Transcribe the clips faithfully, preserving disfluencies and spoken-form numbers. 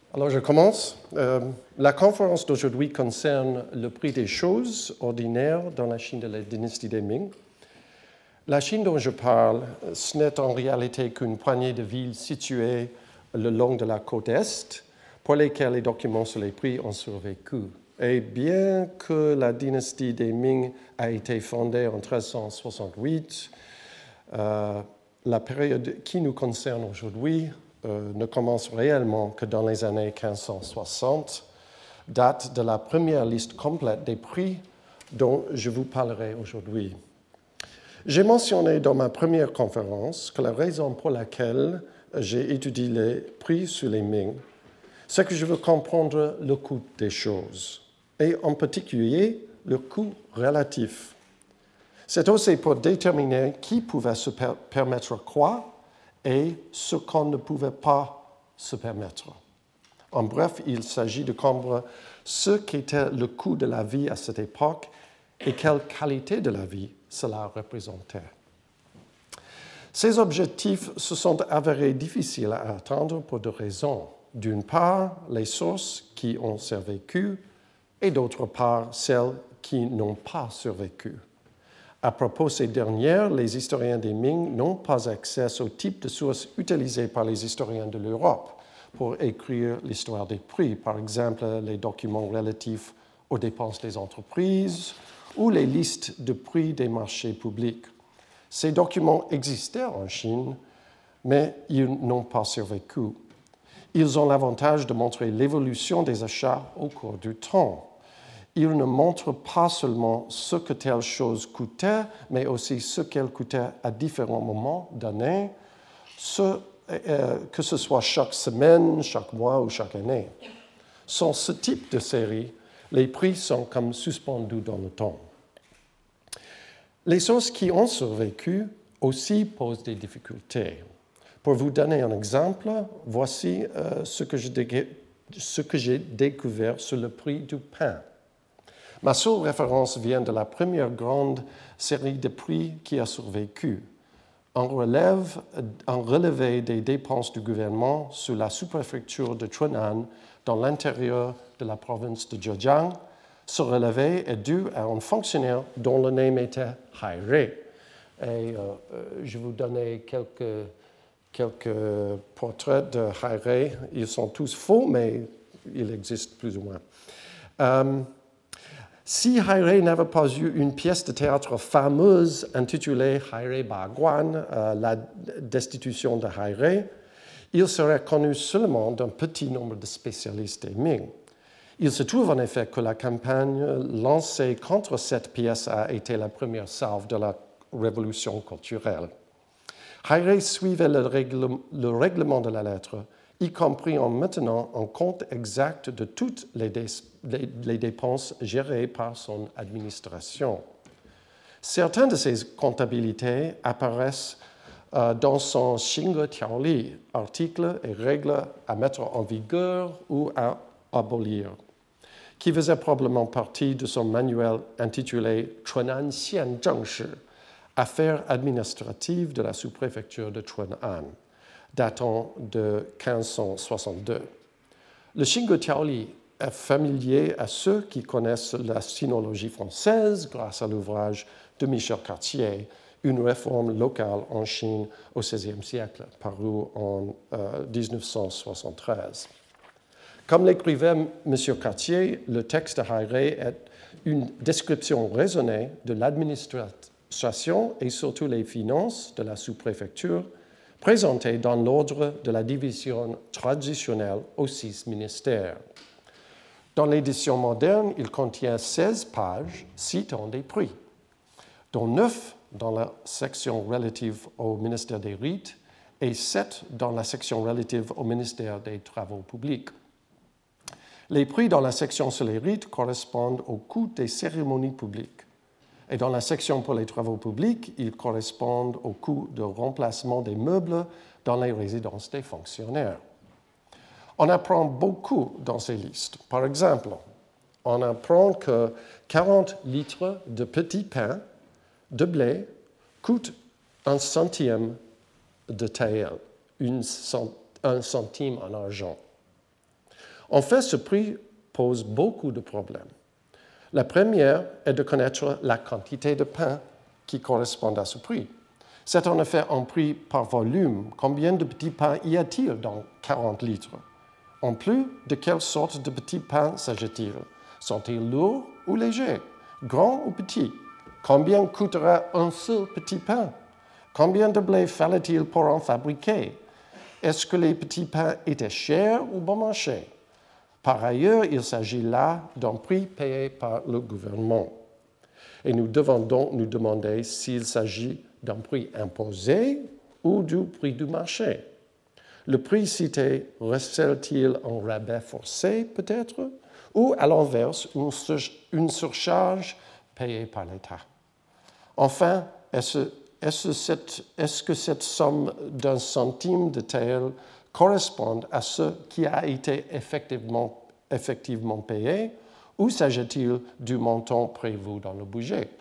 Alors je commence. Euh, la conférence d'aujourd'hui concerne le prix des choses ordinaires dans la Chine de la dynastie des Ming. La Chine dont je parle, ce n'est en réalité qu'une poignée de villes situées le long de la côte Est, pour lesquelles les documents sur les prix ont survécu. Et bien que la dynastie des Ming a été fondée en treize cent soixante-huit, euh, la période qui nous concerne aujourd'hui euh, ne commence réellement que dans les années quinze cent soixante, date de la première liste complète des prix dont je vous parlerai aujourd'hui. J'ai mentionné dans ma première conférence que la raison pour laquelle j'ai étudié les prix sur les Ming, c'est que je veux comprendre le coût des choses, et en particulier le coût relatif. C'est aussi pour déterminer qui pouvait se per- permettre quoi et ce qu'on ne pouvait pas se permettre. En bref, il s'agit de comprendre ce qu'était le coût de la vie à cette époque et quelle qualité de la vie cela représentait. Ces objectifs se sont avérés difficiles à atteindre pour deux raisons. D'une part, les sources qui ont survécu et d'autre part, celles qui n'ont pas survécu. À propos de ces dernières, les historiens des Ming n'ont pas accès au type de sources utilisées par les historiens de l'Europe pour écrire l'histoire des prix, par exemple les documents relatifs aux dépenses des entreprises ou les listes de prix des marchés publics. Ces documents existaient en Chine, mais ils n'ont pas survécu. Ils ont l'avantage de montrer l'évolution des achats au cours du temps. Ils ne montrent pas seulement ce que telle chose coûtait, mais aussi ce qu'elle coûtait à différents moments d'année, ce, euh, que ce soit chaque semaine, chaque mois ou chaque année. Sans ce type de série, les prix sont comme suspendus dans le temps. Les sources qui ont survécu aussi posent des difficultés. Pour vous donner un exemple, voici euh, ce que j'ai dé- ce que j'ai découvert sur le prix du pain. Ma seule référence vient de la première grande série de prix qui a survécu. Un, relève, un relevé des dépenses du gouvernement sous la sous-préfecture de Chunan dans l'intérieur de la province de Zhejiang. Ce relevé est dû à un fonctionnaire dont le nom était Hai Rei. Et euh, je vais vous donner quelques, quelques portraits de Hai Rei. Ils sont tous faux, mais ils existent plus ou moins. Euh, Si Hai Rei n'avait pas eu une pièce de théâtre fameuse intitulée Hai Rei Baguan, euh, la destitution de Hai Rei, il serait connu seulement d'un petit nombre de spécialistes des Ming. Il se trouve en effet que la campagne lancée contre cette pièce a été la première salve de la révolution culturelle. Hai Rei suivait le, règle, le règlement de la lettre, y compris en maintenant un compte exact de toutes les, dé, les, les dépenses gérées par son administration. Certaines de ces comptabilités apparaissent euh, dans son Xingge Tiaoli, articles et règles à mettre en vigueur ou à abolir, qui faisait probablement partie de son manuel intitulé Chunan Xian Zhengshi, Affaires administratives de la sous-préfecture de Chunan, datant de quinze cent soixante-deux. Le Xingge Tiaoli est familier à ceux qui connaissent la sinologie française grâce à l'ouvrage de Michel Cartier, Une réforme locale en Chine au seizième siècle, paru en euh, dix-neuf cent soixante-treize. Comme l'écrivait M. Cartier, le texte de Hai Rei est une description raisonnée de l'administration et surtout les finances de la sous-préfecture, présentées dans l'ordre de la division traditionnelle aux six ministères. Dans l'édition moderne, il contient seize pages citant des prix, dont neuf dans la section relative au ministère des Rites et sept dans la section relative au ministère des Travaux publics. Les prix dans la section sur les rites correspondent au coût des cérémonies publiques. Et dans la section pour les travaux publics, ils correspondent au coût de remplacement des meubles dans les résidences des fonctionnaires. On apprend beaucoup dans ces listes. Par exemple, on apprend que quarante litres de petit pain de blé coûtent un centième de tael, une cent, un centime en argent. En fait, ce prix pose beaucoup de problèmes. La première est de connaître la quantité de pain qui correspond à ce prix. C'est en effet un prix par volume. Combien de petits pains y a-t-il dans quarante litres? En plus, de quelle sorte de petits pains s'agit-il? Sont-ils lourds ou légers? Grands ou petits? Combien coûtera un seul petit pain? Combien de blé fallait-il pour en fabriquer? Est-ce que les petits pains étaient chers ou bon marché? Par ailleurs, il s'agit là d'un prix payé par le gouvernement. Et nous devons donc nous demander s'il s'agit d'un prix imposé ou du prix du marché. Le prix cité recèle-t-il un rabais forcé, peut-être, ou à l'inverse, une surcharge payée par l'État? Enfin, est-ce, est-ce, cette, est-ce que cette somme d'un centime de tael correspond à ce qui a été effectivement, effectivement payé, ou s'agit-il du montant prévu dans le budget?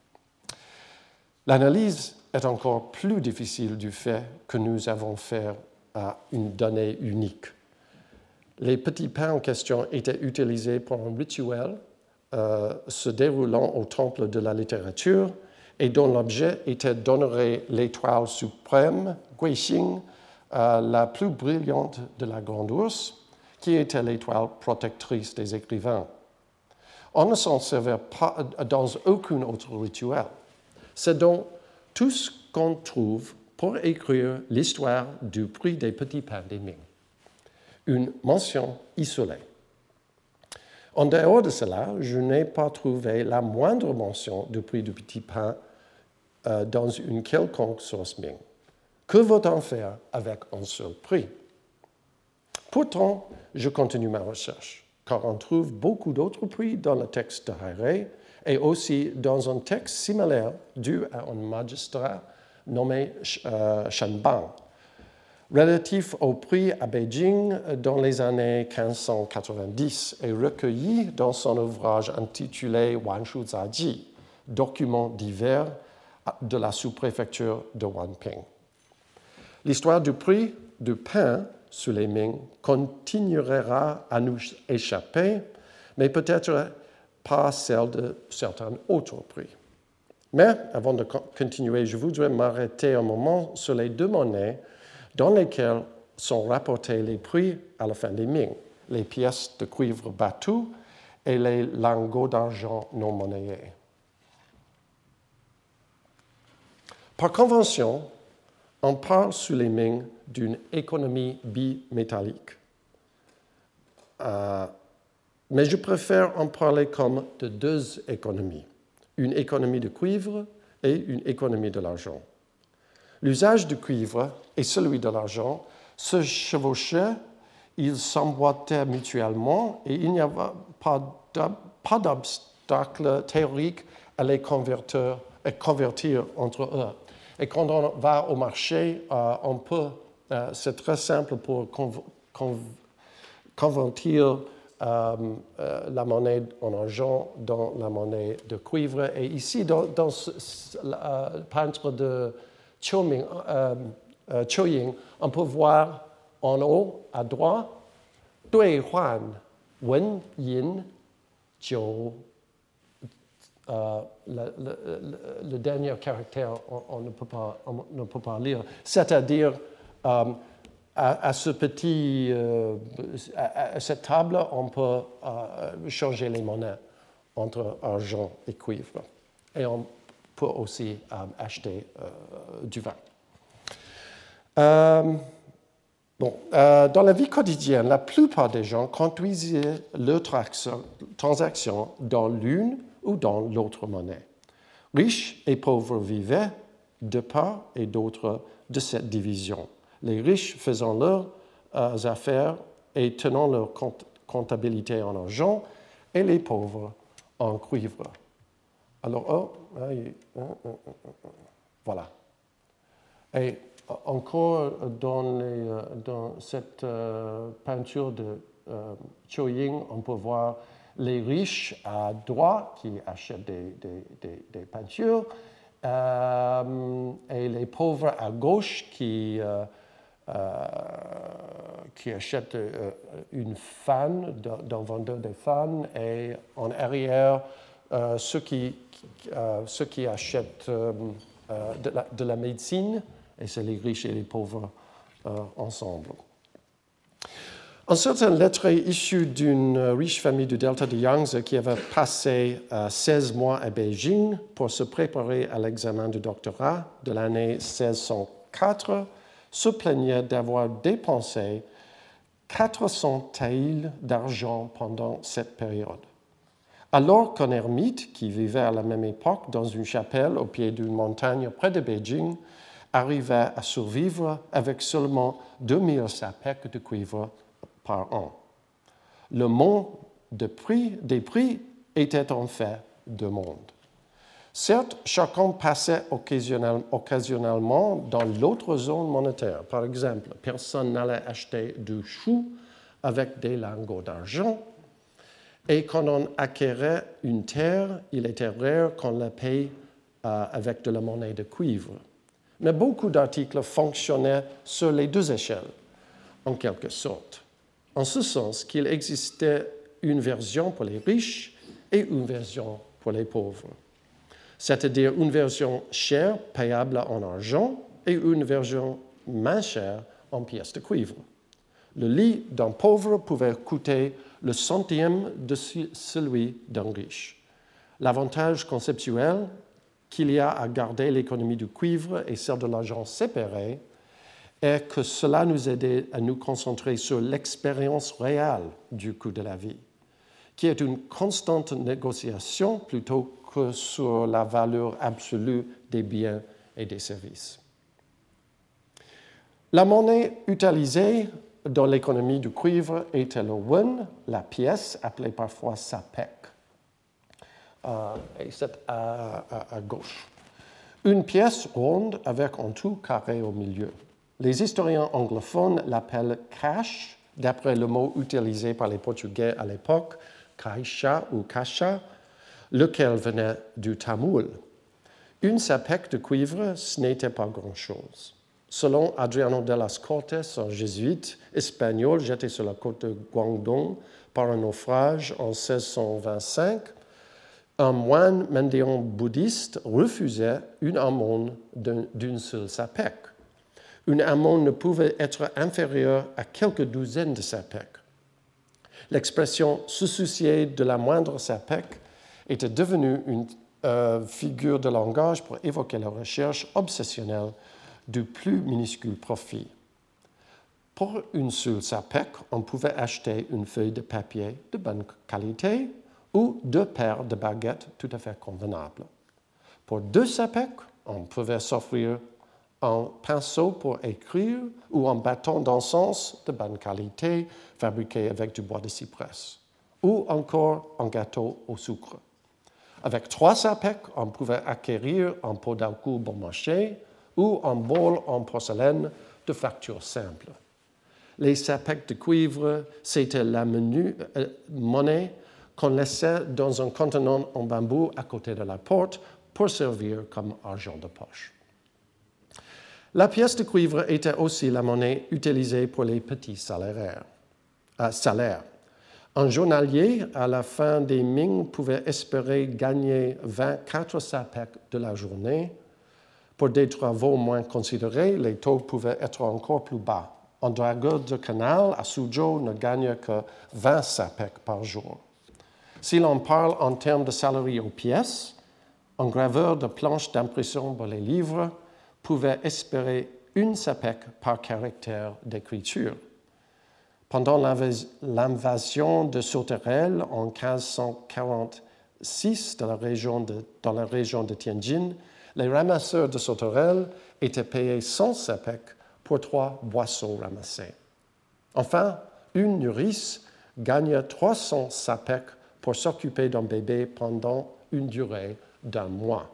L'analyse est encore plus difficile du fait que nous avons affaire à une donnée unique. Les petits pains en question étaient utilisés pour un rituel euh, se déroulant au temple de la littérature et dont l'objet était d'honorer l'étoile suprême, Guixing, euh, la plus brillante de la Grande Ourse, qui était l'étoile protectrice des écrivains. On ne s'en servait pas dans aucun autre rituel. C'est donc tout ce qu'on trouve pour écrire l'histoire du prix des petits pains des Ming. Une mention isolée. En dehors de cela, je n'ai pas trouvé la moindre mention du prix du petit pain euh, dans une quelconque source Ming. Que vaut-on faire avec un seul prix? Pourtant, je continue ma recherche, car on trouve beaucoup d'autres prix dans le texte de Hairé et aussi dans un texte similaire dû à un magistrat nommé euh, Shen Bang, relatif au prix à Beijing dans les années quinze cent quatre-vingt-dix et recueilli dans son ouvrage intitulé Wanshu Zaji, document divers de la sous-préfecture de Wanping. L'histoire du prix du pain sous les Ming continuera à nous échapper, mais peut-être pas celle de certains autres prix. Mais avant de continuer, je voudrais m'arrêter un moment sur les deux monnaies dans lesquelles sont rapportés les prix à la fin des Ming, les pièces de cuivre battues et les lingots d'argent non monnayés. Par convention, on parle sous les Ming d'une économie bimétallique. Euh, mais je préfère en parler comme de deux économies, une économie de cuivre et une économie de l'argent. L'usage du cuivre et celui de l'argent se chevauchaient, ils s'emboîtaient mutuellement et il n'y avait pas d'obstacle théorique à les convertir, à convertir entre eux. Et quand on va au marché, euh, on peut, euh, c'est très simple pour conv- conv- convertir euh, euh, la monnaie en argent dans la monnaie de cuivre. Et ici, dans, dans ce, ce, le euh, peintre de Choying, euh, euh, Choying, on peut voir en haut à droite, Dui Huan Wen Yin Jiu. Euh, le, le, le, le dernier caractère, on, on, ne peut pas, on ne peut pas lire. C'est-à-dire, euh, à, à, ce petit, euh, à, à cette table, on peut euh, changer les monnaies entre argent et cuivre. Et on peut aussi euh, acheter euh, du vin. Euh, bon, euh, dans la vie quotidienne, la plupart des gens conduisaient leurs transactions dans l'une ou dans l'autre monnaie. Riches et pauvres vivaient de part et d'autre de cette division. Les riches faisant leurs euh, affaires et tenant leur compte, comptabilité en argent, et les pauvres en cuivre. Alors, oh, aïe, oh, oh, oh, oh, voilà. Et encore dans, les, dans cette euh, peinture de euh, Choying, on peut voir les riches à droite qui achètent des, des, des, des peintures euh, et les pauvres à gauche qui, euh, euh, qui achète euh, une fan d'un vendeur de fans et en arrière, euh, ceux, qui, euh, ceux qui achètent euh, euh, de, la, de la médecine, et c'est les riches et les pauvres euh, ensemble. Un certain lettré issu d'une riche famille du delta de Yangtze qui avait passé euh, seize mois à Beijing pour se préparer à l'examen du doctorat de l'année seize cent quatre se plaignait d'avoir dépensé quatre cents taels d'argent pendant cette période. Alors qu'un ermite qui vivait à la même époque dans une chapelle au pied d'une montagne près de Beijing arrivait à survivre avec seulement deux mille sapèques de cuivre par an. Le monde de prix, des prix était en fait deux mondes. Certes, chacun passait occasionnel, occasionnellement dans l'autre zone monétaire. Par exemple, personne n'allait acheter du chou avec des lingots d'argent. Et quand on acquérait une terre, il était rare qu'on la paye euh, avec de la monnaie de cuivre. Mais beaucoup d'articles fonctionnaient sur les deux échelles, en quelque sorte, en ce sens qu'il existait une version pour les riches et une version pour les pauvres, c'est-à-dire une version chère, payable en argent, et une version moins chère en pièces de cuivre. Le lit d'un pauvre pouvait coûter le centième de celui d'un riche. L'avantage conceptuel qu'il y a à garder l'économie du cuivre et celle de l'argent séparée est que cela nous aidait à nous concentrer sur l'expérience réelle du coût de la vie, qui est une constante négociation plutôt que sur la valeur absolue des biens et des services. La monnaie utilisée dans l'économie du cuivre était le wen, la pièce appelée parfois sapèque, euh, et c'est à, à, à gauche. Une pièce ronde avec un tout carré au milieu. Les historiens anglophones l'appellent cash, d'après le mot utilisé par les Portugais à l'époque, caixa ou caixa, lequel venait du tamoul. Une sapèque de cuivre, ce n'était pas grand-chose. Selon Adriano de las Cortes, un jésuite espagnol jeté sur la côte de Guangdong par un naufrage en seize cent vingt-cinq, un moine mendiant bouddhiste refusait une amende d'une seule sapèque. Une amende ne pouvait être inférieure à quelques douzaines de sapèques. L'expression « se soucier de la moindre sapèque » était devenue une euh, figure de langage pour évoquer la recherche obsessionnelle du plus minuscule profit. Pour une seule sapèque, on pouvait acheter une feuille de papier de bonne qualité ou deux paires de baguettes tout à fait convenables. Pour deux sapèques, on pouvait s'offrir un pinceau pour écrire ou un bâton d'encens de bonne qualité fabriqué avec du bois de cyprès, ou encore un gâteau au sucre. Avec trois sapèques, on pouvait acquérir un pot d'alcool bon marché ou un bol en porcelaine de facture simple. Les sapèques de cuivre, c'était la menu, euh, monnaie qu'on laissait dans un contenant en bambou à côté de la porte pour servir comme argent de poche. La pièce de cuivre était aussi la monnaie utilisée pour les petits salaires. Euh, salaires. Un journalier, à la fin des Ming, pouvait espérer gagner vingt-quatre sapèques de la journée. Pour des travaux moins considérés, les taux pouvaient être encore plus bas. Un dragueur de canal à Suzhou ne gagne que vingt sapèques par jour. Si l'on parle en termes de salariés aux pièces, un graveur de planches d'impression pour les livres pouvait espérer une sapèque par caractère d'écriture. Pendant l'invasion de Sauterelle en quinze cent quarante-six de la région de, dans la région de Tianjin, les ramasseurs de sauterelles étaient payés cent sapèques pour trois boisseaux ramassés. Enfin, une nourrice gagne trois cents sapèques pour s'occuper d'un bébé pendant une durée d'un mois.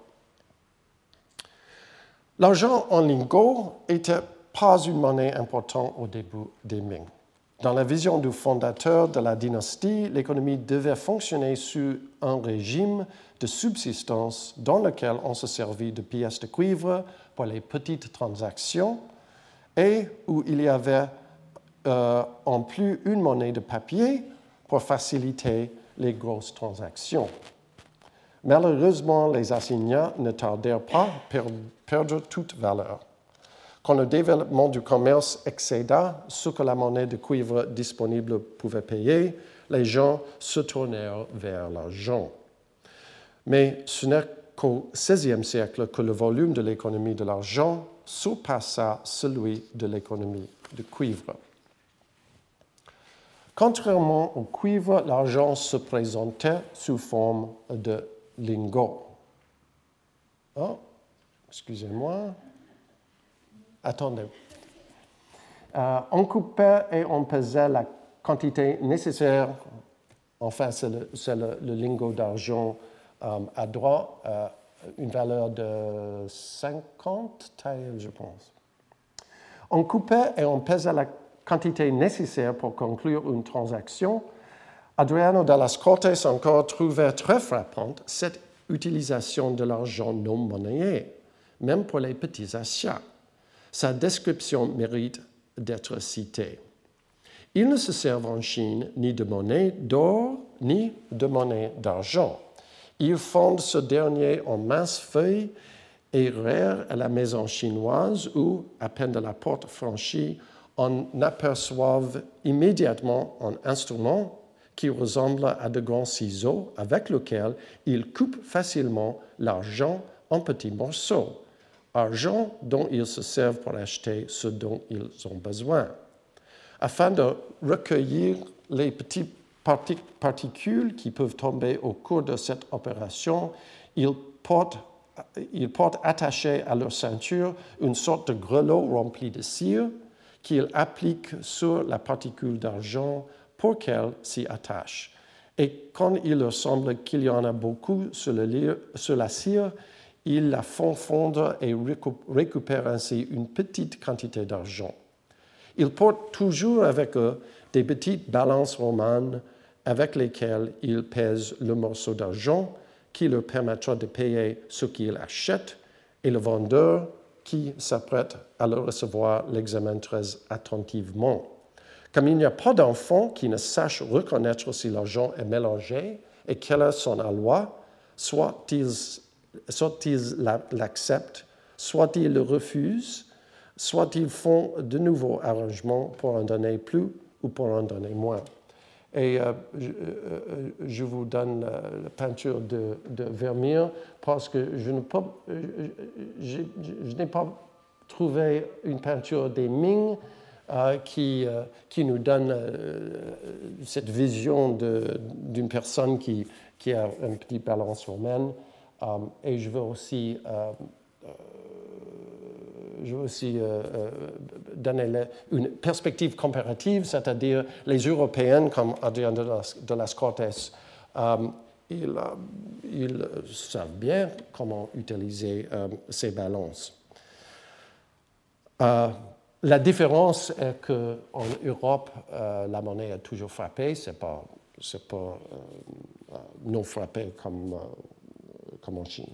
L'argent en lingots n'était pas une monnaie importante au début des Ming. Dans la vision du fondateur de la dynastie, l'économie devait fonctionner sous un régime de subsistance dans lequel on se servit de pièces de cuivre pour les petites transactions et où il y avait euh, en plus une monnaie de papier pour faciliter les grosses transactions. Malheureusement, les assignats ne tardèrent pas à perdre toute valeur. Quand le développement du commerce excéda ce que la monnaie de cuivre disponible pouvait payer, les gens se tournèrent vers l'argent. Mais ce n'est qu'au seizième siècle que le volume de l'économie de l'argent surpassa celui de l'économie du cuivre. Contrairement au cuivre, l'argent se présentait sous forme de lingots. Oh, excusez-moi. Attendez. Euh, on coupait et on pesait la quantité nécessaire. Enfin, c'est le, c'est le, le lingot d'argent euh, à droite, euh, une valeur de cinquante taels, je pense. On coupait et on pesait la quantité nécessaire pour conclure une transaction. Adriano Dallas Cortés encore trouvait très frappante cette utilisation de l'argent non monnayé, même pour les petits achats. Sa description mérite d'être citée. Ils ne se servent en Chine ni de monnaie d'or ni de monnaie d'argent. Ils fondent ce dernier en minces feuilles et rares à la maison chinoise où, à peine de la porte franchie, on aperçoit immédiatement un instrument qui ressemble à de grands ciseaux avec lequel ils coupent facilement l'argent en petits morceaux, argent dont ils se servent pour acheter ce dont ils ont besoin. Afin de recueillir les petites particules qui peuvent tomber au cours de cette opération, ils portent, ils portent attachés à leur ceinture une sorte de grelot rempli de cire qu'ils appliquent sur la particule d'argent pour qu'elle s'y attache. Et quand il leur semble qu'il y en a beaucoup sur, le, sur la cire, ils la font fondre et récupèrent ainsi une petite quantité d'argent. Ils portent toujours avec eux des petites balances romanes avec lesquelles ils pèsent le morceau d'argent qui leur permettra de payer ce qu'ils achètent et le vendeur qui s'apprête à le recevoir l'examine très attentivement. Comme il n'y a pas d'enfant qui ne sache reconnaître si l'argent est mélangé et quelle est son aloi, soit ils, soit ils l'acceptent, soit ils le refusent, soit ils font de nouveaux arrangements pour en donner plus ou pour en donner moins. Et euh, je, euh, je vous donne euh, la peinture de, de Vermeer parce que je, ne peux, je, je, je n'ai pas trouvé une peinture des Ming euh, qui, euh, qui nous donne euh, cette vision de, d'une personne qui, qui a une petite balance romaine. Euh, et je veux aussi euh, Je veux aussi euh, donner une perspective comparative, c'est-à-dire les Européens, comme Adrien de las Cortés, euh, ils, euh, ils savent bien comment utiliser euh, ces balances. Euh, la différence est qu'en Europe, euh, la monnaie est toujours frappée, ce n'est pas, c'est pas euh, non frappé comme, euh, comme en Chine.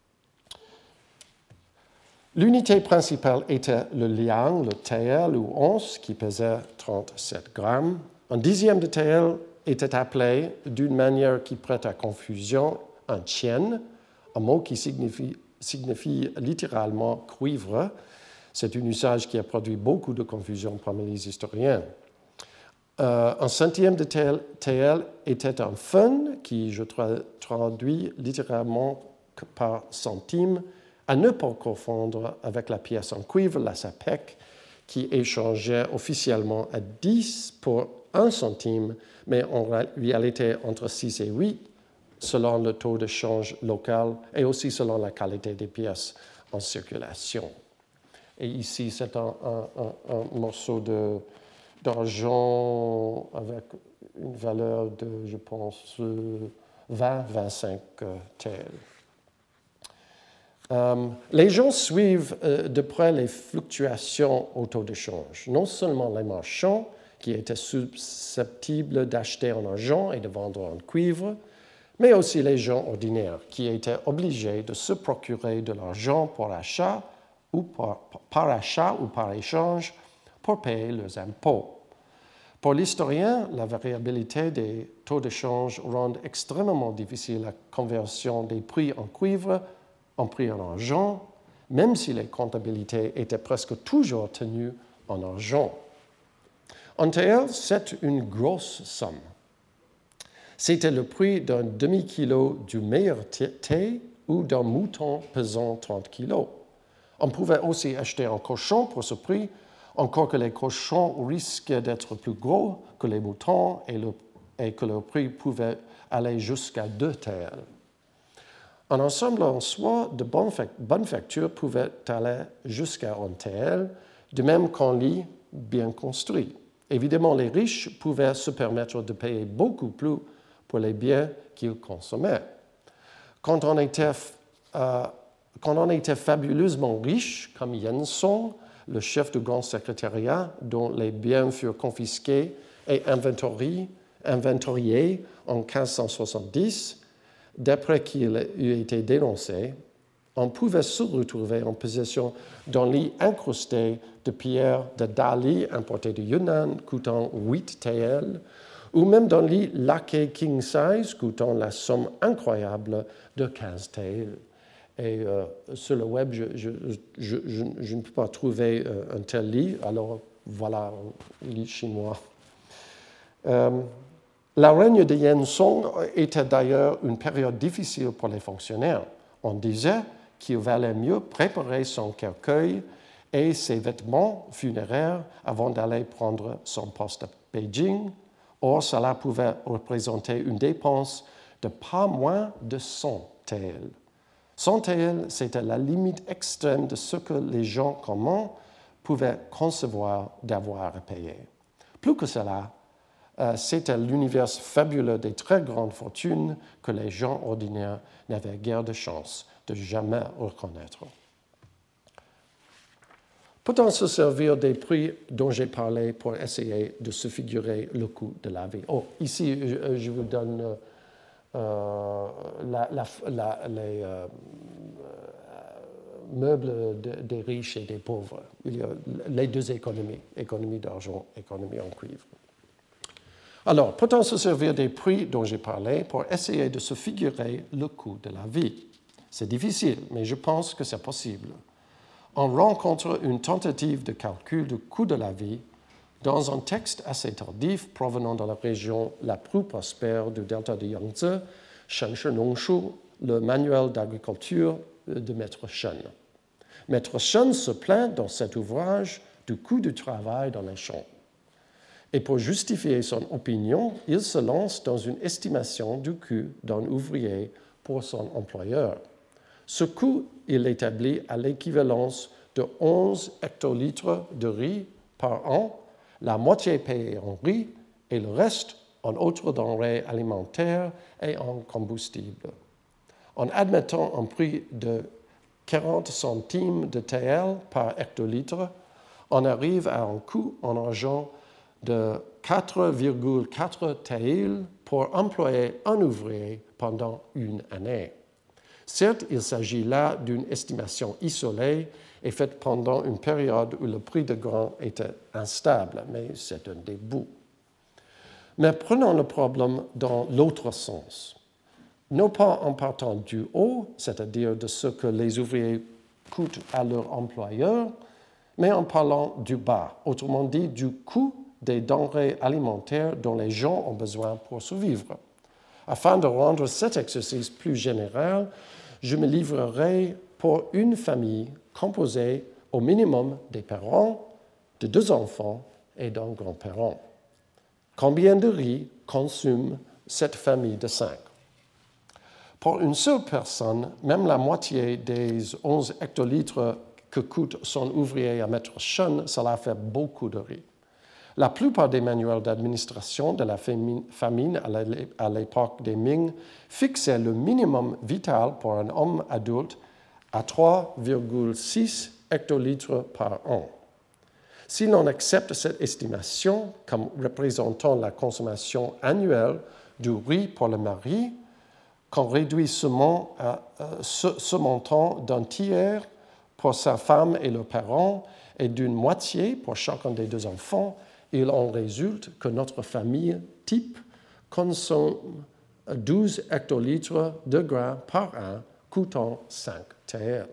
L'unité principale était le liang, le tael ou once, qui pesait trente-sept grammes. Un dixième de tael était appelé, d'une manière qui prête à confusion, un tien, un mot qui signifie, signifie littéralement cuivre. C'est un usage qui a produit beaucoup de confusion parmi les historiens. Euh, un centième de tael était un fun, qui je traduis littéralement par centime, à ne pas confondre avec la pièce en cuivre, la sapèque, qui échangeait officiellement à dix pour un centime, mais en réalité entre six et huit, selon le taux de change local et aussi selon la qualité des pièces en circulation. Et ici, c'est un, un, un, un morceau de, d'argent avec une valeur de, je pense, vingt à vingt-cinq taels. Euh, les gens suivent euh, de près les fluctuations au taux de change. Non seulement les marchands, qui étaient susceptibles d'acheter en argent et de vendre en cuivre, mais aussi les gens ordinaires, qui étaient obligés de se procurer de l'argent pour l'achat ou par, par achat ou par échange pour payer leurs impôts. Pour l'historien, la variabilité des taux de change rend extrêmement difficile la conversion des prix en cuivre en prix en argent, même si les comptabilités étaient presque toujours tenues en argent. En T L, c'est une grosse somme. C'était le prix d'un demi-kilo du meilleur thé ou d'un mouton pesant trente kilos. On pouvait aussi acheter un cochon pour ce prix, encore que les cochons risquaient d'être plus gros que les moutons et, le, et que leur prix pouvait aller jusqu'à deux T L. Un ensemble en soi de bonne, bonne facture pouvait aller jusqu'à un T L, de même qu'un lit bien construit. Évidemment, les riches pouvaient se permettre de payer beaucoup plus pour les biens qu'ils consommaient. Quand on était, euh, quand on était fabuleusement riche, comme Jenson, le chef du grand secrétariat dont les biens furent confisqués et inventoriés, inventoriés en quinze cent soixante-dix, d'après qu'il eut été dénoncé, on pouvait se retrouver en possession d'un lit incrusté de pierres de Dali importées de Yunnan coûtant huit T L, ou même d'un lit laqué king size coûtant la somme incroyable de quinze T L. Et euh, sur le web, je, je, je, je, je ne peux pas trouver euh, un tel lit, alors voilà un lit chinois. Euh, la règne de Jenson était d'ailleurs une période difficile pour les fonctionnaires. On disait qu'il valait mieux préparer son cercueil et ses vêtements funéraires avant d'aller prendre son poste à Beijing. Or, cela pouvait représenter une dépense de pas moins de cent T L. cent T L, c'était la limite extrême de ce que les gens communs pouvaient concevoir d'avoir à payer. Plus que cela, euh, c'était l'univers fabuleux des très grandes fortunes que les gens ordinaires n'avaient guère de chance de jamais reconnaître. Peut-on se servir des prix dont j'ai parlé pour essayer de se figurer le coût de la vie? Oh, ici, je, je vous donne euh, la, la, la, les euh, meubles de, des riches et des pauvres. Il y a les deux économies, économie d'argent, économie en cuivre. Alors, peut-on se servir des prix dont j'ai parlé pour essayer de se figurer le coût de la vie? C'est difficile, mais je pense que c'est possible. On rencontre une tentative de calcul du coût de la vie dans un texte assez tardif provenant de la région la plus prospère du delta de Yangtze, Shenshi Nongshu, le manuel d'agriculture de Maître Shen. Maître Shen se plaint dans cet ouvrage du coût du travail dans les champs. Et pour justifier son opinion, il se lance dans une estimation du coût d'un ouvrier pour son employeur. Ce coût, il l'établit à l'équivalence de onze hectolitres de riz par an, la moitié payée en riz et le reste en autres denrées alimentaires et en combustible. En admettant un prix de quarante centimes de T L par hectolitre, on arrive à un coût en argent de quatre virgule quatre T L pour employer un ouvrier pendant une année. Certes, il s'agit là d'une estimation isolée et faite pendant une période où le prix de grain était instable, mais c'est un début. Mais prenons le problème dans l'autre sens. Non pas en partant du haut, c'est-à-dire de ce que les ouvriers coûtent à leur employeur, mais en parlant du bas, autrement dit du coût des denrées alimentaires dont les gens ont besoin pour survivre. Afin de rendre cet exercice plus général, je me livrerai pour une famille composée au minimum des parents, de deux enfants et d'un grand-parent. Combien de riz consomme cette famille de cinq? Pour une seule personne, même la moitié des onze hectolitres que coûte son ouvrier à Maître Shen, cela fait beaucoup de riz. La plupart des manuels d'administration de la famine à l'époque des Ming fixaient le minimum vital pour un homme adulte à trois virgule six hectolitres par an. Si l'on accepte cette estimation comme représentant la consommation annuelle du riz pour le mari, qu'on réduit ce, mon, euh, ce, ce montant d'un tiers pour sa femme et leurs parents et d'une moitié pour chacun des deux enfants, il en résulte que notre famille type consomme douze hectolitres de grains par an, coûtant cinq T L.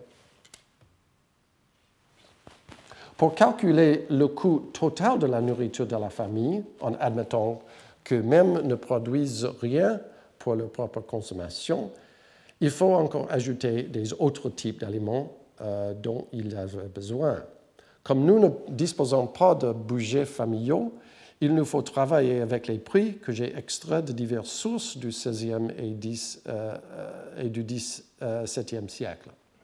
Pour calculer le coût total de la nourriture de la famille, en admettant qu'eux-mêmes ne produisent rien pour leur propre consommation, il faut encore ajouter des autres types d'aliments euh, dont ils avaient besoin. Comme nous ne disposons pas de budgets familiaux, il nous faut travailler avec les prix que j'ai extraits de diverses sources du seizième et, dix, euh, et du dix-septième siècle.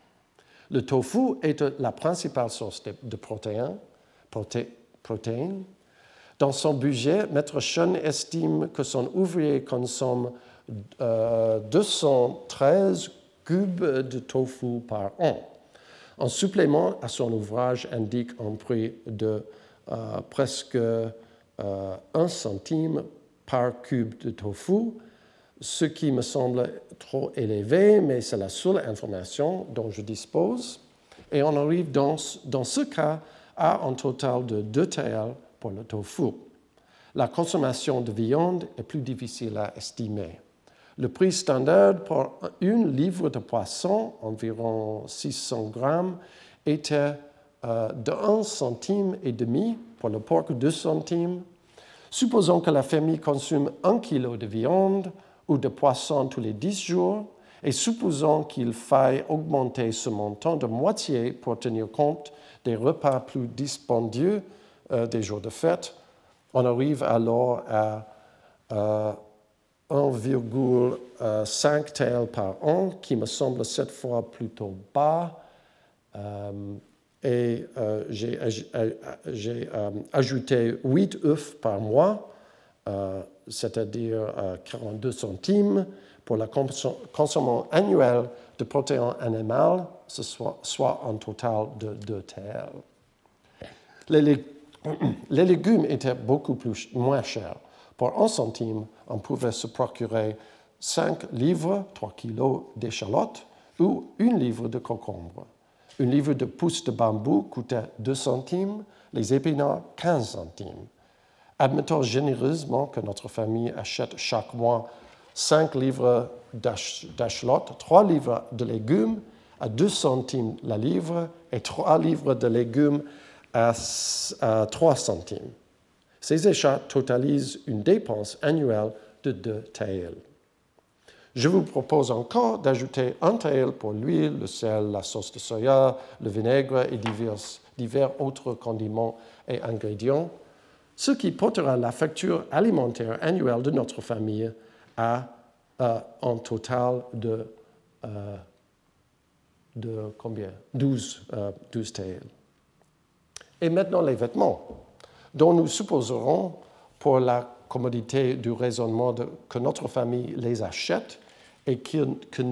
Le tofu est la principale source de, de protéines, proté, protéines. Dans son budget, Maître Chen estime que son ouvrier consomme euh, deux cent treize cubes de tofu par an. En supplément à son ouvrage indique un prix de euh, presque euh, un centime par cube de tofu, ce qui me semble trop élevé, mais c'est la seule information dont je dispose. Et on arrive dans, dans ce cas à un total de deux T L pour le tofu. La consommation de viande est plus difficile à estimer. Le prix standard pour une livre de poisson, environ six cents grammes, était euh, de un centime et demi, pour le porc deux centimes. Supposons que la famille consomme un kilo de viande ou de poisson tous les dix jours, et supposons qu'il faille augmenter ce montant de moitié pour tenir compte des repas plus dispendieux euh, des jours de fête, on arrive alors à euh, un virgule cinq T L par an, qui me semble cette fois plutôt bas. Euh, et euh, j'ai, j'ai euh, ajouté huit œufs par mois, euh, c'est-à-dire euh, quarante-deux centimes, pour la consommation annuelle de protéines animales, ce soit, soit un total de deux T L. Les, lég- les légumes étaient beaucoup plus, moins chers. Pour un centime, on pouvait se procurer cinq livres, trois kilos d'échalotes ou une livre de concombre. Une livre de pousses de bambou coûtait deux centimes, les épinards quinze centimes. Admettons généreusement que notre famille achète chaque mois cinq livres d'échalotes, trois livres de légumes à deux centimes la livre et trois livres de légumes à trois centimes. Ces achats totalisent une dépense annuelle de deux T L. Je vous propose encore d'ajouter un T L pour l'huile, le sel, la sauce de soya, le vinaigre et divers, divers autres condiments et ingrédients, ce qui portera la facture alimentaire annuelle de notre famille à euh, un total de, euh, de combien? douze, euh, douze T L. Et maintenant les vêtements, dont nous supposerons, pour la commodité du raisonnement, de, que notre famille les achète et qu'elle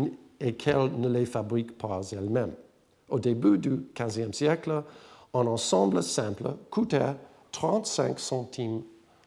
ne les fabrique pas elle-même. Au début du quinzième siècle, un ensemble simple coûtait trente-cinq centimes.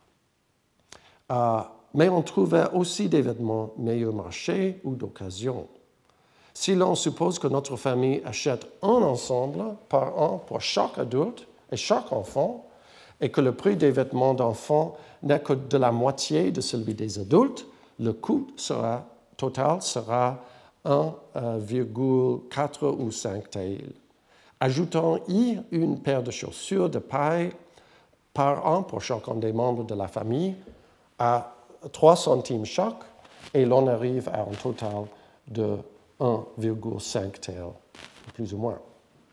Euh, mais on trouvait aussi des vêtements meilleur marché ou d'occasion. Si l'on suppose que notre famille achète un ensemble par an pour chaque adulte et chaque enfant, et que le prix des vêtements d'enfants n'est que de la moitié de celui des adultes, le coût sera, total sera un virgule quatre ou cinq T L. Ajoutons-y une paire de chaussures de paille par an pour chacun des membres de la famille à trois centimes chaque, et l'on arrive à un total de un virgule cinq T L, plus ou moins.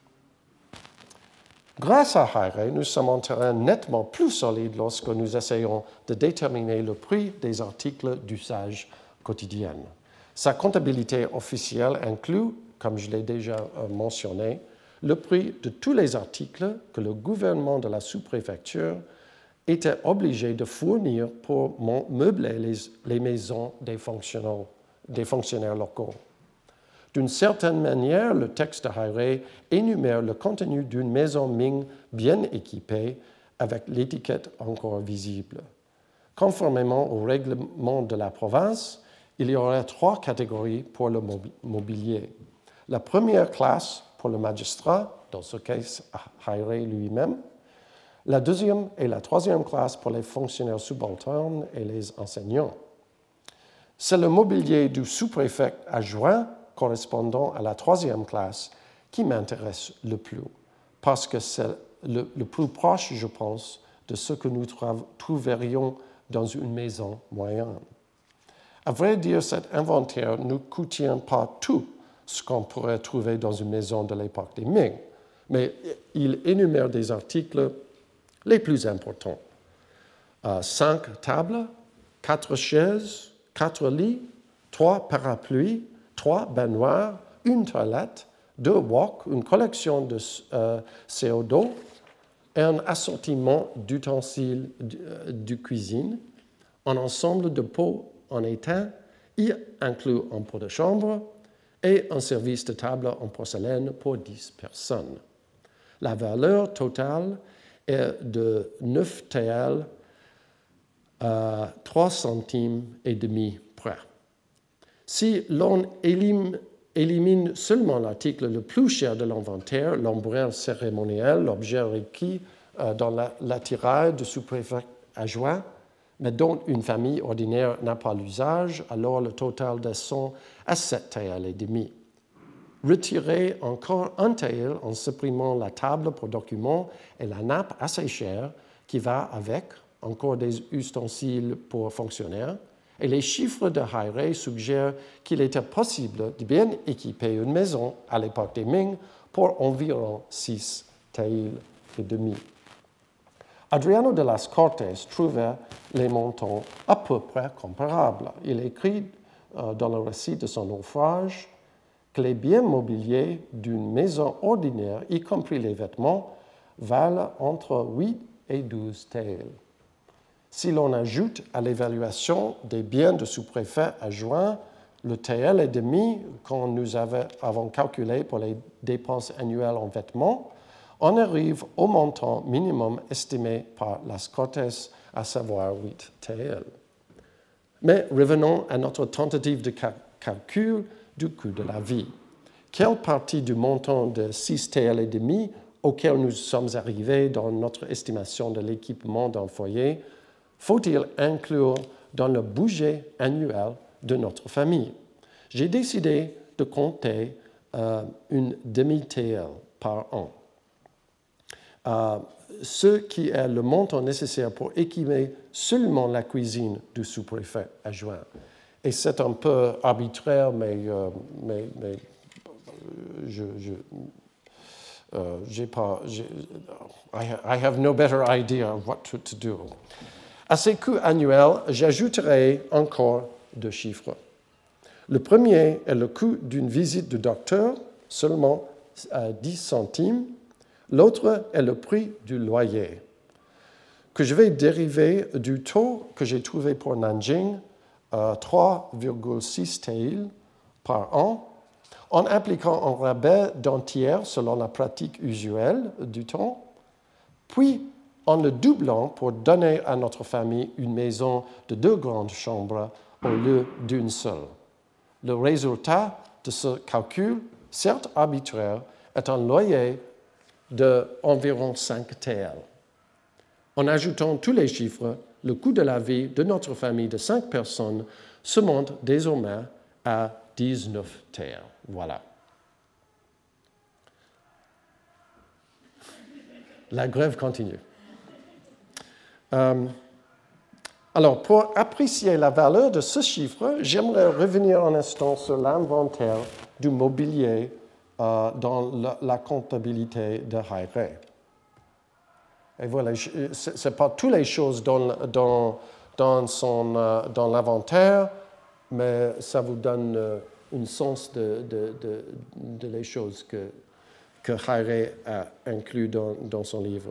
Grâce à Hairy, nous sommes en terrain nettement plus solide lorsque nous essayons de déterminer le prix des articles d'usage quotidien. Sa comptabilité officielle inclut, comme je l'ai déjà mentionné, le prix de tous les articles que le gouvernement de la sous-préfecture était obligé de fournir pour meubler les, les maisons des fonctionnaires, des fonctionnaires locaux. D'une certaine manière, le texte de Hairy énumère le contenu d'une maison Ming bien équipée avec l'étiquette encore visible. Conformément au règlement de la province, il y aurait trois catégories pour le mobilier. La première classe pour le magistrat, dans ce cas, Hayre lui-même. La deuxième et la troisième classe pour les fonctionnaires subalternes et les enseignants. C'est le mobilier du sous-préfet adjoint correspondant à la troisième classe qui m'intéresse le plus, parce que c'est le, le plus proche, je pense, de ce que nous trouverions dans une maison moyenne. À vrai dire, cet inventaire ne contient pas tout ce qu'on pourrait trouver dans une maison de l'époque des Ming, mais il énumère des articles les plus importants. Euh, cinq tables, quatre chaises, quatre lits, trois parapluies, trois baignoires, une toilette, deux woks, une collection de euh, C O d'eau, un assortiment d'ustensiles de, euh, de cuisine, un ensemble de pots en étain, y inclus un pot de chambre, et un service de table en porcelaine pour dix personnes. La valeur totale est de neuf taels à trois centimes et demi près. Si l'on élimine, élimine seulement l'article le plus cher de l'inventaire, l'ombrelle cérémonielle, l'objet requis euh, dans la, l'attirail du sous-préfet adjoint, mais dont une famille ordinaire n'a pas l'usage, alors le total descend à sept taels et demi. Retirer encore un tael en supprimant la table pour documents et la nappe assez chère qui va avec, encore des ustensiles pour fonctionnaires, et les chiffres de Hayre suggèrent qu'il était possible de bien équiper une maison à l'époque des Ming pour environ six taels et demi. Adriano de las Cortes trouvait les montants à peu près comparables. Il écrit euh, dans le récit de son naufrage que les biens mobiliers d'une maison ordinaire, y compris les vêtements, valent entre huit et douze taels. Si l'on ajoute à l'évaluation des biens de sous-préfet adjoint le tael et demi qu'on nous avait, avons calculé pour les dépenses annuelles en vêtements, on arrive au montant minimum estimé par Las Cortes, à savoir huit taels. Mais revenons à notre tentative de cal- calcul du coût de la vie. Quelle partie du montant de six taels et demi auquel nous sommes arrivés dans notre estimation de l'équipement d'un foyer faut-il inclure dans le budget annuel de notre famille? J'ai décidé de compter euh, une demi-tael par an. Euh, ce qui est le montant nécessaire pour équiper seulement la cuisine du sous-préfet adjoint. Et c'est un peu arbitraire, mais, euh, mais, mais je, je euh, j'ai pas, j'ai, I, I have no better idea of what to, to do. À ces coûts annuels, j'ajouterai encore deux chiffres. Le premier est le coût d'une visite du docteur, seulement à dix centimes. L'autre est le prix du loyer, que je vais dériver du taux que j'ai trouvé pour Nanjing, euh, trois virgule six taels par an, en appliquant un rabais d'un tiers selon la pratique usuelle du temps, puis en le doublant pour donner à notre famille une maison de deux grandes chambres au lieu d'une seule. Le résultat de ce calcul, certes arbitraire, est un loyer d'environ cinq taels. En ajoutant tous les chiffres, le coût de la vie de notre famille de cinq personnes se monte désormais à dix-neuf taels. Voilà. La grève continue. Euh, alors, pour apprécier la valeur de ce chiffre, j'aimerais revenir un instant sur l'inventaire du mobilier euh, dans la, la comptabilité de Hayre. Et voilà, ce n'est pas toutes les choses dans, dans, dans, son, euh, dans l'inventaire, mais ça vous donne euh, un sens de, de, de, de les choses que, que Hayre a inclus dans, dans son livre.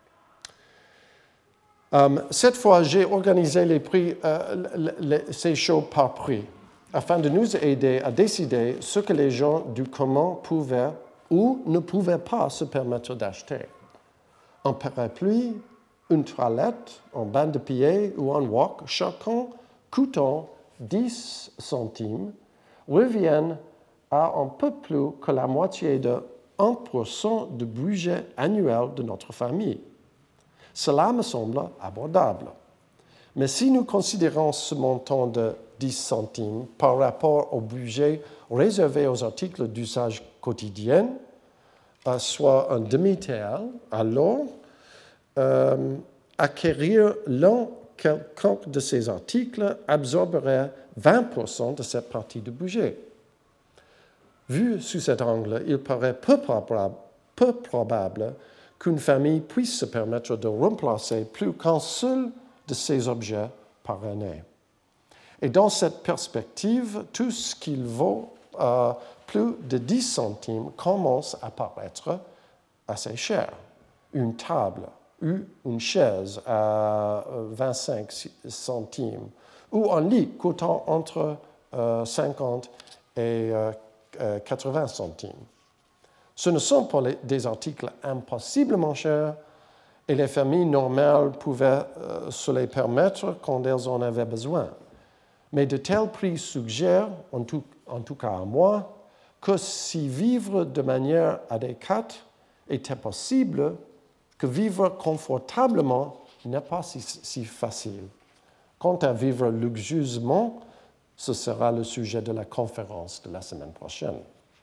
Um, cette fois, j'ai organisé les prix, euh, les, ces choses par prix, afin de nous aider à décider ce que les gens du commun pouvaient ou ne pouvaient pas se permettre d'acheter. Un parapluie, une toilette, un bain de pied ou un wok, chacun coûtant dix centimes, reviennent à un peu plus que la moitié de un pour cent du budget annuel de notre famille. Cela me semble abordable. Mais si nous considérons ce montant de dix centimes par rapport au budget réservé aux articles d'usage quotidien, soit un demi-T L, alors euh, acquérir l'un quelconque de ces articles absorberait vingt pour cent de cette partie du budget. Vu sous cet angle, il paraît peu probable, peu probable qu'une famille puisse se permettre de remplacer plus qu'un seul de ces objets par année. Et dans cette perspective, tout ce qui vaut euh, plus de dix centimes commence à paraître assez cher. Une table ou une chaise à vingt-cinq centimes ou un lit coûtant entre euh, cinquante et euh, quatre-vingts centimes. Ce ne sont pas les, des articles impossiblement chers et les familles normales pouvaient euh, se les permettre quand elles en avaient besoin. Mais de tels prix suggèrent, en tout, en tout cas à moi, que si vivre de manière adéquate était possible, que vivre confortablement n'est pas si, si facile. Quant à vivre luxueusement, ce sera le sujet de la conférence de la semaine prochaine.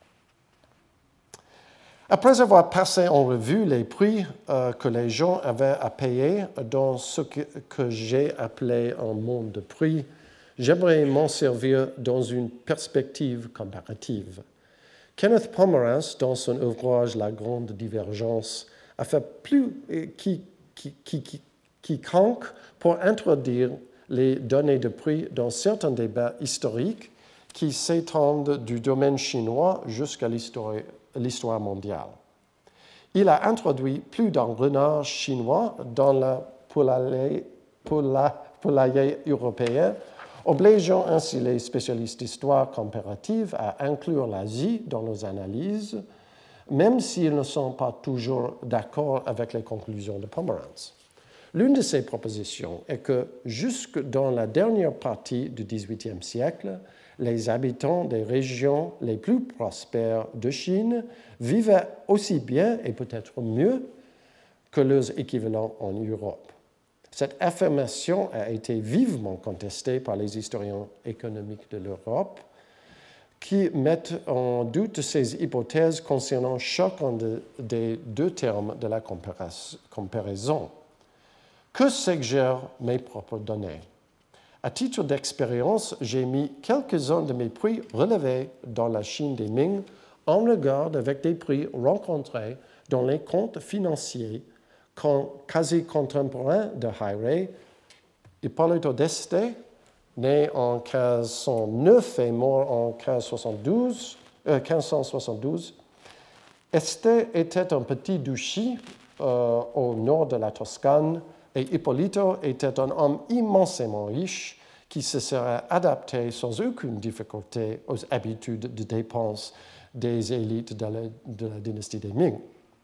Après avoir passé en revue les prix euh, que les gens avaient à payer dans ce que, que j'ai appelé un monde de prix, j'aimerais m'en servir dans une perspective comparative. Kenneth Pomeranz, dans son ouvrage La Grande Divergence, a fait plus qui, qui, qui, qui, quiconque pour introduire les données de prix dans certains débats historiques qui s'étendent du domaine chinois jusqu'à l'histoire, l'histoire mondiale. Il a introduit plus d'un renard chinois dans le poulailler, poulailler européen, obligeant ainsi les spécialistes d'histoire comparative à inclure l'Asie dans leurs analyses, même s'ils ne sont pas toujours d'accord avec les conclusions de Pomeranz. L'une de ces propositions est que, jusque dans la dernière partie du dix-huitième siècle, les habitants des régions les plus prospères de Chine vivaient aussi bien et peut-être mieux que leurs équivalents en Europe. Cette affirmation a été vivement contestée par les historiens économiques de l'Europe, qui mettent en doute ces hypothèses concernant chacun de, des deux termes de la comparaison. Que suggèrent mes propres données? À titre d'expérience, j'ai mis quelques-uns de mes prix relevés dans la Chine des Ming en regard avec des prix rencontrés dans les comptes financiers quasi contemporains de Hairé. Ippolito d'Este, né en quinze cent neuf et mort en quinze cent soixante-douze, euh, quinze cent soixante-douze, Este était un petit duchy euh, au nord de la Toscane et Ippolito était un homme immensément riche qui se serait adapté sans aucune difficulté aux habitudes de dépenses des élites de la, de la dynastie des Ming.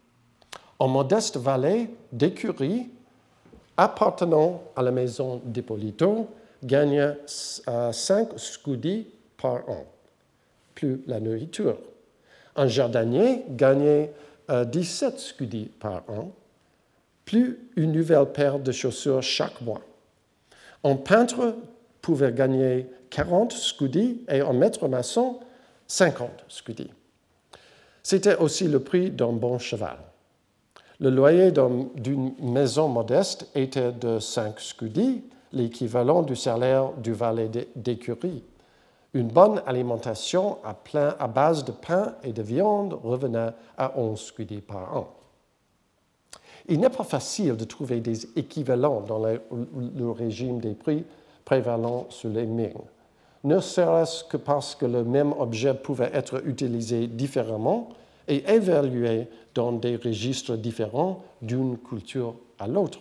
En modeste valet d'écurie appartenant à la maison d'Ippolito gagnait euh, cinq scudi par an, plus la nourriture. Un jardinier gagnait euh, dix-sept scudi par an, plus une nouvelle paire de chaussures chaque mois. Un peintre pouvait gagner quarante scudi et un maître maçon cinquante scudi. C'était aussi le prix d'un bon cheval. Le loyer d'un, d'une maison modeste était de cinq scudi, l'équivalent du salaire du valet d'écurie. Une bonne alimentation à, plein, à base de pain et de viande revenait à onze scudi par an. Il n'est pas facile de trouver des équivalents dans le, le régime des prix prévalant sur les Ming, ne serait-ce que parce que le même objet pouvait être utilisé différemment et évalué dans des registres différents d'une culture à l'autre.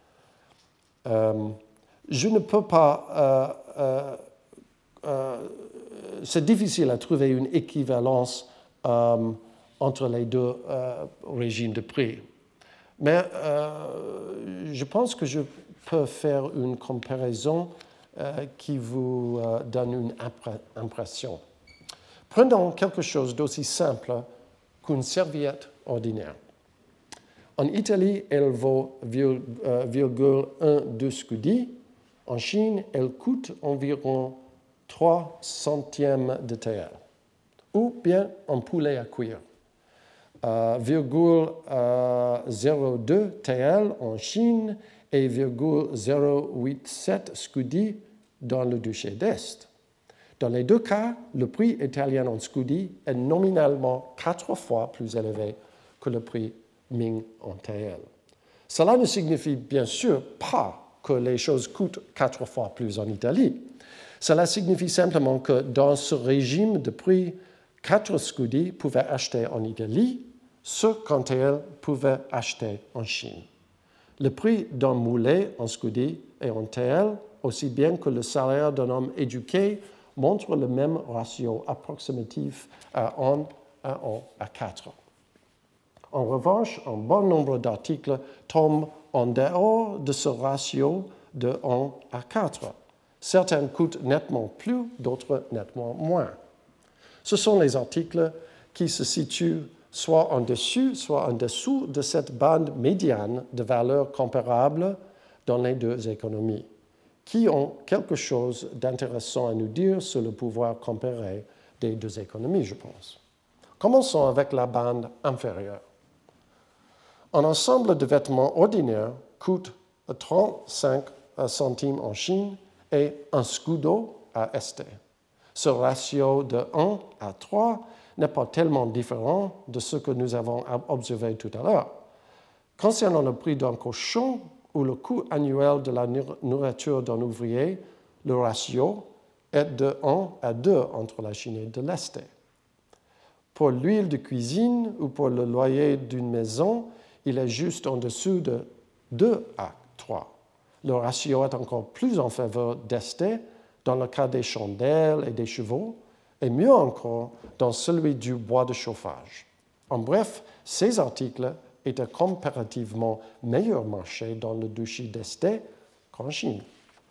Euh, je ne peux pas... Euh, euh, euh, c'est difficile à trouver une équivalence euh, entre les deux euh, régimes de prix. Mais euh, je pense que je peux faire une comparaison euh, qui vous euh, donne une impression. Prenons quelque chose d'aussi simple qu'une serviette ordinaire. En Italie, elle vaut zéro virgule douze scudi. En Chine, elle coûte environ trois centièmes de T L. Ou bien un poulet à cuire. Euh, virgule zéro deux T L en Chine et virgule zéro quatre-vingt-dix-sept scudi dans le duché d'Est. Dans les deux cas, le prix italien en scudi est nominalement quatre fois plus élevé que le prix Ming en T L. Cela ne signifie bien sûr pas que les choses coûtent quatre fois plus en Italie. Cela signifie simplement que dans ce régime de prix, quatre scudi pouvaient acheter en Italie ce qu'un T L pouvait acheter en Chine. Le prix d'un moulet en scudi et en T L, aussi bien que le salaire d'un homme éduqué, montre le même ratio approximatif à un à un à quatre. En revanche, un bon nombre d'articles tombent en dehors de ce ratio de un à quatre. Certains coûtent nettement plus, d'autres nettement moins. Ce sont les articles qui se situent soit en dessus, soit en dessous de cette bande médiane de valeurs comparables dans les deux économies, qui ont quelque chose d'intéressant à nous dire sur le pouvoir comparé des deux économies, je pense. Commençons avec la bande inférieure. Un ensemble de vêtements ordinaires coûte trente-cinq centimes en Chine et un scudo à Este. Ce ratio de un à trois n'est pas tellement différent de ce que nous avons observé tout à l'heure. Concernant le prix d'un cochon ou le coût annuel de la nourriture d'un ouvrier, le ratio est de un à deux entre la Chine et de l'Est. Pour l'huile de cuisine ou pour le loyer d'une maison, il est juste en dessous de deux à trois. Le ratio est encore plus en faveur d'Est dans le cas des chandelles et des chevaux, et mieux encore dans celui du bois de chauffage. En bref, ces articles étaient comparativement meilleur marché dans le duché d'Este qu'en Chine.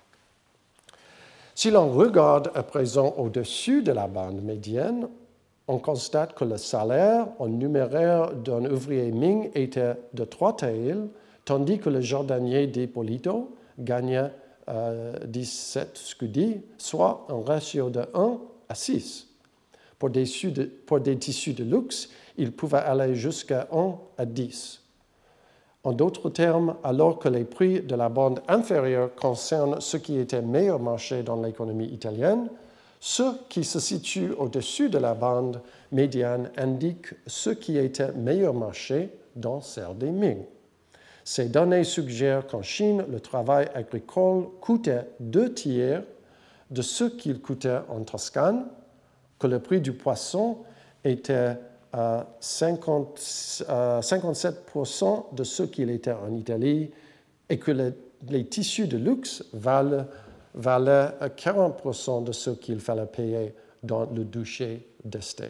Si l'on regarde à présent au-dessus de la bande médiane, on constate que le salaire en numéraire d'un ouvrier Ming était de trois taels, tandis que le jardinier d'Ippolito gagnait euh, dix-sept scudi, soit un ratio de un à six. Pour des, de, pour des tissus de luxe, il pouvait aller jusqu'à un à dix. En d'autres termes, alors que les prix de la bande inférieure concernent ce qui était meilleur marché dans l'économie italienne, ceux qui se situent au-dessus de la bande médiane indiquent ce qui était meilleur marché dans celle des Ming. Ces données suggèrent qu'en Chine, le travail agricole coûtait deux tiers de ce qu'il coûtait en Toscane, que le prix du poisson était à cinquante, euh, cinquante-sept pour cent de ce qu'il était en Italie et que les, les tissus de luxe valent, valaient quarante pour cent de ce qu'il fallait payer dans le duché d'Este.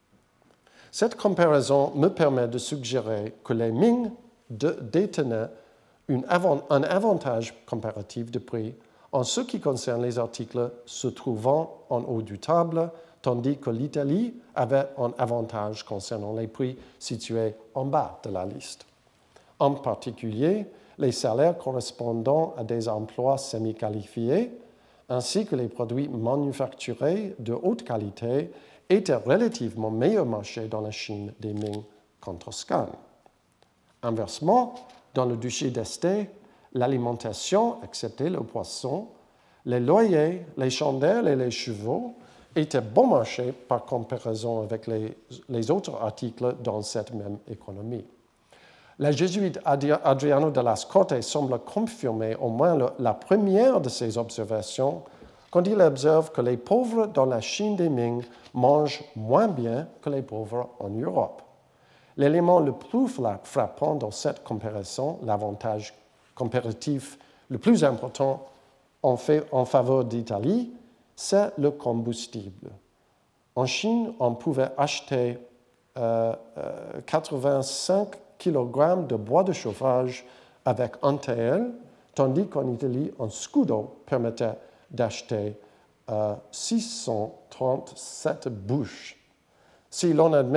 Cette comparaison me permet de suggérer que les Ming de, détenaient une avant, un avantage comparatif de prix en ce qui concerne les articles se trouvant en haut du table, tandis que l'Italie avait un avantage concernant les prix situés en bas de la liste. En particulier, les salaires correspondant à des emplois semi-qualifiés, ainsi que les produits manufacturés de haute qualité, étaient relativement meilleurs marchés dans la Chine des Ming qu'en Toscane. Inversement, dans le duché d'Este, l'alimentation, excepté le poisson, les loyers, les chandelles et les chevaux étaient bon marché par comparaison avec les, les autres articles dans cette même économie. Le jésuite Adriano de las Cortes semble confirmer au moins le, la première de ces observations quand il observe que les pauvres dans la Chine des Ming mangent moins bien que les pauvres en Europe. L'élément le plus frappant dans cette comparaison, l'avantage comparatif le plus important en, fait, en faveur d'Italie, c'est le combustible. En Chine, on pouvait acheter euh, euh, quatre-vingt-cinq kilogrammes de bois de chauffage avec un T L, tandis qu'en Italie, un scudo permettait d'acheter euh, six cent trente-sept bouches. Si l'on admet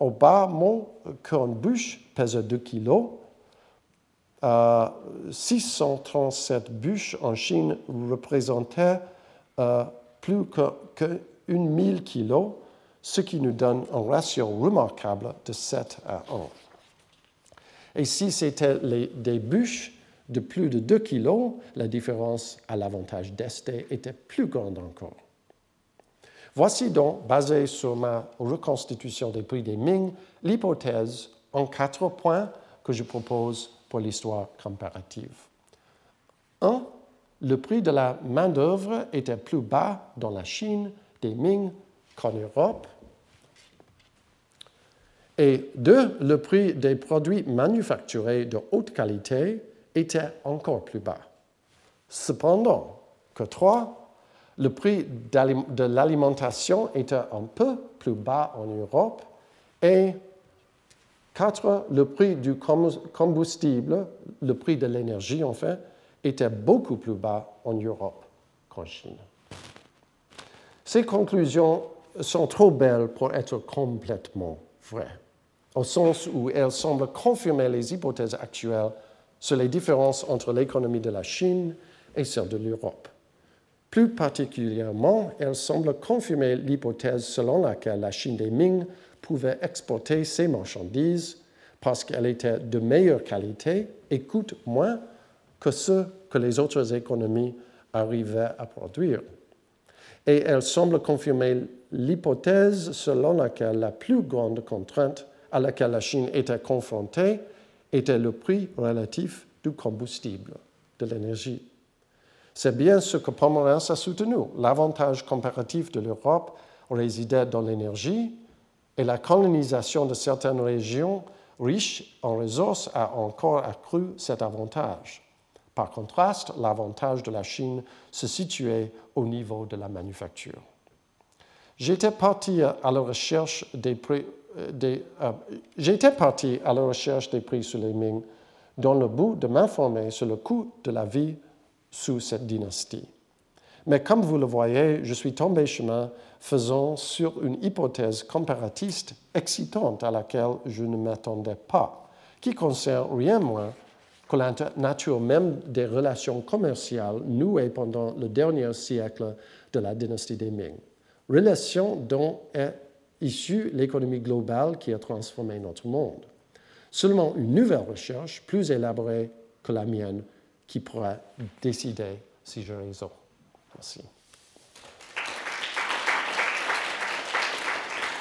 au bas mot qu'une bûche pesait deux kilos. Euh, six cent trente-sept bûches en Chine représentaient euh, plus que, que mille kilos, ce qui nous donne un ratio remarquable de sept à un. Et si c'était les, des bûches de plus de deux kilos, la différence à l'avantage d'Este était plus grande encore. Voici donc, basée sur ma reconstitution des prix des Ming, l'hypothèse en quatre points que je propose pour l'histoire comparative. un. Le prix de la main-d'œuvre était plus bas dans la Chine des Ming qu'en Europe. Et deux. Le prix des produits manufacturés de haute qualité était encore plus bas. Cependant, que trois. Le prix de l'alimentation était un peu plus bas en Europe. Et quatre. Le prix du combustible, le prix de l'énergie enfin, était beaucoup plus bas en Europe qu'en Chine. Ces conclusions sont trop belles pour être complètement vraies, au sens où elles semblent confirmer les hypothèses actuelles sur les différences entre l'économie de la Chine et celle de l'Europe. Plus particulièrement, elles semblent confirmer l'hypothèse selon laquelle la Chine des Ming pouvait exporter ses marchandises parce qu'elle était de meilleure qualité et coûte moins que ce que les autres économies arrivaient à produire. Et elle semble confirmer l'hypothèse selon laquelle la plus grande contrainte à laquelle la Chine était confrontée était le prix relatif du combustible, de l'énergie. C'est bien ce que Pomerance a soutenu. L'avantage comparatif de l'Europe résidait dans l'énergie et la colonisation de certaines régions riches en ressources a encore accru cet avantage. Par contraste, l'avantage de la Chine se situait au niveau de la manufacture. J'étais parti à la recherche des prix, des, euh, j'étais parti à la recherche des prix sur les Ming dans le but de m'informer sur le coût de la vie sous cette dynastie. Mais comme vous le voyez, je suis tombé chemin faisant sur une hypothèse comparatiste excitante à laquelle je ne m'attendais pas, qui concerne rien moins que la nature même des relations commerciales nouées pendant le dernier siècle de la dynastie des Ming, relations dont est issue l'économie globale qui a transformé notre monde. Seulement une nouvelle recherche, plus élaborée que la mienne, qui pourra décider si j'ai raison. Merci.